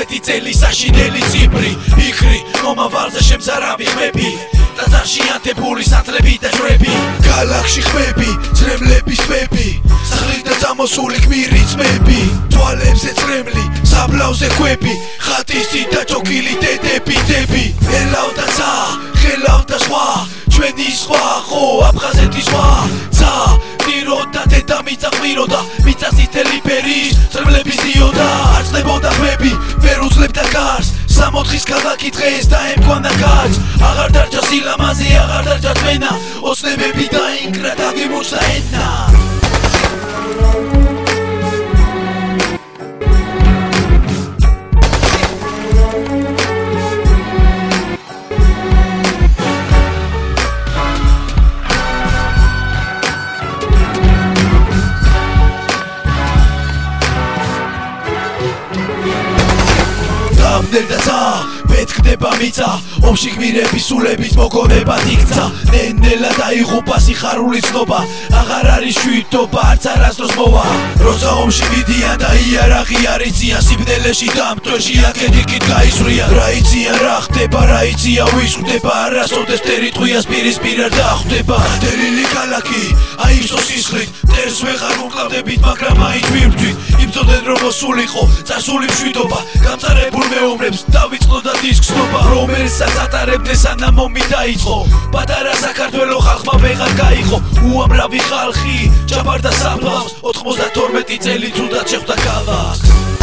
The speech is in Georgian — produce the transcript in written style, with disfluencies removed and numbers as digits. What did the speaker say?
18 წელი საშინელი ციფრი ფიქრი მომავალზე შემზარავი ხმები ტაძარში ანთებული სათლები და ჯვრები ქალაქში ხმები ძრემლების თვები სახლით და წამოსული გმირი ძმები თვალებზე წრემლი საბლავზე ქვები ხატისი და ჭოქილი დედები დები ელავდა ცა ხელავდა სხვა ჩვენი სხვა ხო აფხაზეთი სხვა ცა მიროდა დედა მიწა ყვიროდა მიწა წითელი ფერის ძრემლების დიოდა არ წდებოდა ხმები ვერ უძლებდა გარს 64-ის ქალაქი დღეს დაემკვანა კაცს აღარ დარჩა სილამაზე აღარ დარჩა წვენა ოცნებები დაინკრა და გიმოჩნდა ენა და მეთქდება მიწა ომში გმირების სულების მოგონებად იქცა ნენელა დაიღუპა სიხარული ცნობა აღარ არის შვიდობა არც არასდროს მოვა როცა ომში მიდიან და იარაღი არ იციან სიბნელეში დამტვერში აქედიკით გაისვრიან რა იციან რა ხდება რა იცია ვის ხდება არასოდეს ტერიტორიას პირისპირ არ დახვდება დერილი ქალაქი აივსო სისხლით მტერს ვეღარ მოკლავდებით მაგრამ აიც ვიბრძვით იმწოდენ რომ მოსულიყო წასული მშვიდობა გამწარებულ მეომრებს დავიწყდოდა დისკსნობა რომელსაც ატარებდნენ სანამ ომი დაიწყო პატარა საქართველო ხალხმა ვეღარ გაიყო უამრავი ხალხი ჭაბარდა საფლავს 92 წელი ცუდად შეხვდა ქალაქს